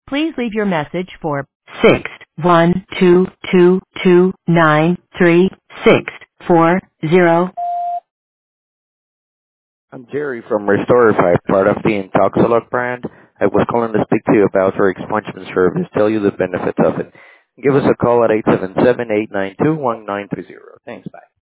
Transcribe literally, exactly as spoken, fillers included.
Please leave your message for six one two two two nine three six four zero. I'm Jerry from Restorify, part of the Intoxilog brand. I was calling to speak to you about our expungement service, tell you the benefits of it. Give us a call at eight seven seven, eight nine two, one nine three zero. Thanks, bye.